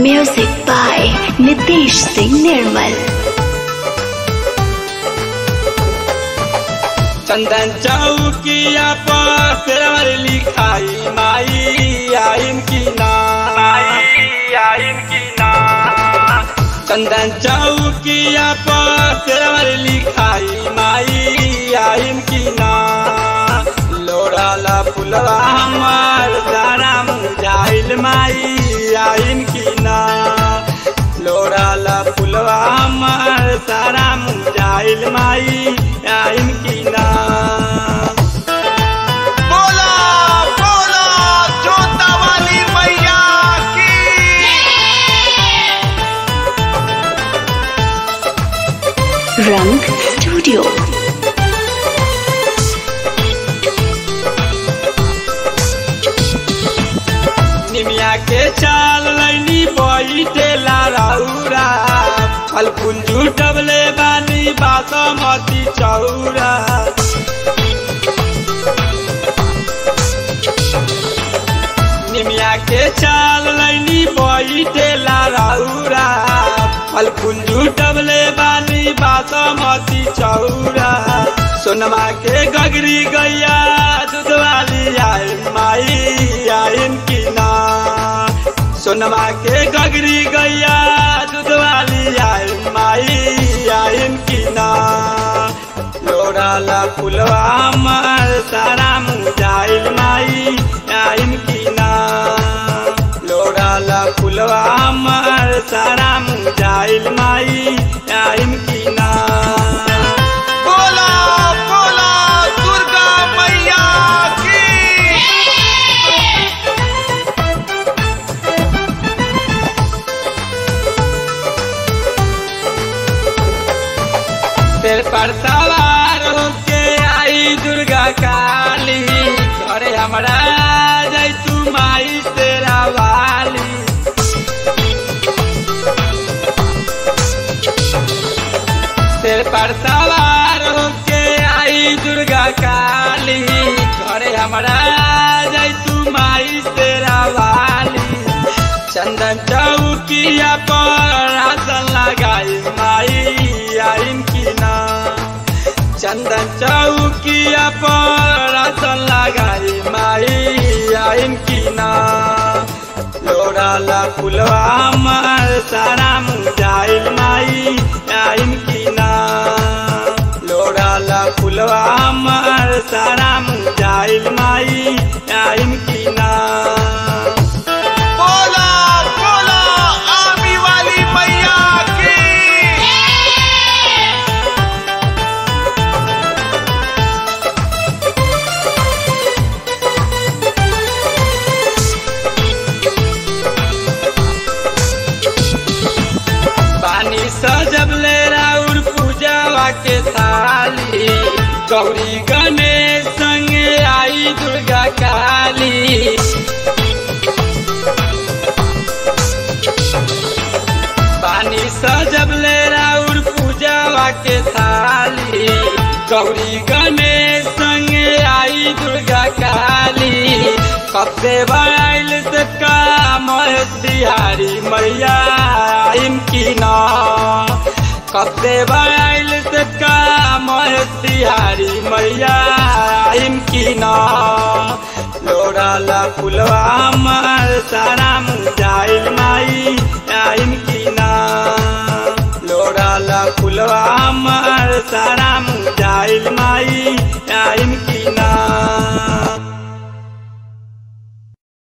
Music by Nitish Singh Nirmal. चंदन चौकिया पर तेरवर लिखाई माई आइन की ना, माई आइन की ना। चंदन चौकिया पर तेरवर लिखाई माई आइन की ना। लोड़ाला फुलवा हमार सारा मुजाइल माई आइन की ना। लोड़ाला फुलवा हमार सारा मुजाइल माई आइन की ना। बोला बोला जोता वाली मैया की। Rang Studio. निमिया के चाल लैनी बैठेला रौरा। फल कुंजू डबले बानी बासमती चौरा। निमिया के चाल लैनी बैठेला रौरा। फल कुंजू डबले बानी बासमती चौरा। सोनमा के गगरी गैया दूध वाली आए माई आइन की ना। सोनमा के गगरी गैया दूध वाली आए माई आइन की ना। लोड़ाला फुलवा हमार सारा मुजाइल माई आइन की ना। लोड़ाला फुलवा हमार सारा मुजाइल माई आइन की ना। बोला बोला दुर्गा मैया की। सिर पर सवार होके आई दुर्गा काली। घरे हमरा जाई तू माई तेरा वाली। सिर पर सवार होके आई दुर्गा काली। घरे हमरा जाई तू माई तेरा वाली। चंदन चौकिया पर आसन लगाई माई आइन की ना। चंदन चौकिया पर आसन लगाई माई आइन की ना। लोड़ाला फुलवा हमार सारा मुजाइल माई आइन की ना। लोड़ाला फुलवा हमार सारा मुजाइल माई आइन की ना। बोला बोला आमी वाली मैया की। पानी सजब ले राउर पूजावा के थाली। गौरी गणेश संगे आई दुर्गा काली। पानी सजब ले राउर पूजावा के थाली। गौरी गणेश संगे आई दुर्गा काली। कब से बाइल से काम बिहारी मैया आइन की ना। कब से बाइल से काम बिहारी मैया आइन की ना। लोड़ाला फुलवा हमार सारा मुजाइल माई आइन की ना। लोड़ाला फुलवा हमार सारा मुजाइल माई आइन